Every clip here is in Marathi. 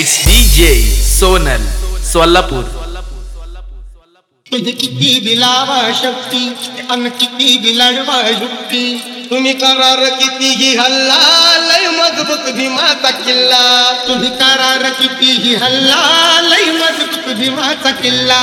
presents DJ Sonal Solapur. तुझे किती दिलावा शक्ती अन किती बिलडवा युक्ती तुम्ही करार कितीही हल्ला लय मजबूत भीमाचा किल्ला तुम्ही करार कितीही हल्ला लय मजबूत भीमाचा किल्ला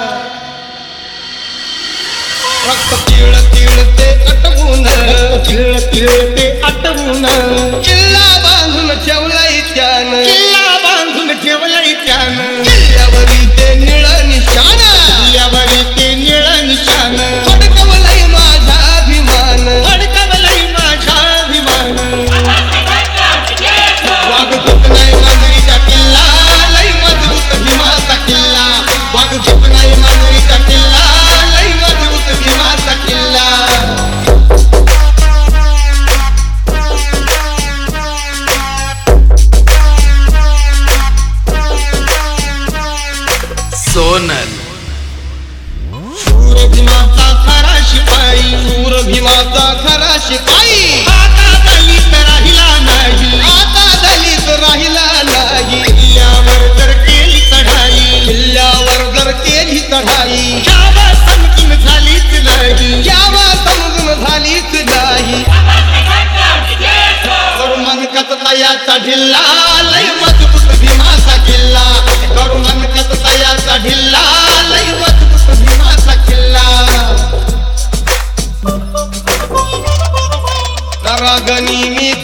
रक्त तिळ तिळ ते अटवून तिळ तिळ ते आटवून किल्ला बांधून ठेवलाय त्यानं किल्ला बांधून ठेवलाय त्यानं किल्ल्यावरी ते निळ निशाण किल्ल्यावरी ते निळ निशाण फडकवलंय माझा अभिमान फडकवलंय माझा अभिमान वागतूक नाही मांजरीचा किल्ला लय मजबूत भीमाचा किल्ला वागतूक नाही मांजरीचा किल्ला लय मजबूत भीमाचा किल्ला Sonal शूर भीमाचा खरा शिपाई शूर भीमाचा खरा शिपाई आता दलित राहिला नाही आता दलित राहिला नाही किल्ल्यावर जर केली चढाई किल्ल्यावर जर केली चढाई यावा समजून झालीच नाही यावा समजून झालीच नाही करुमन कचतयाचा ढिल्ला लय मजबूत भीमाचा किल्ला करुमन कचतयाचा ढिल्ला लय मजबूत भीमाचा किल्ला करागनी मी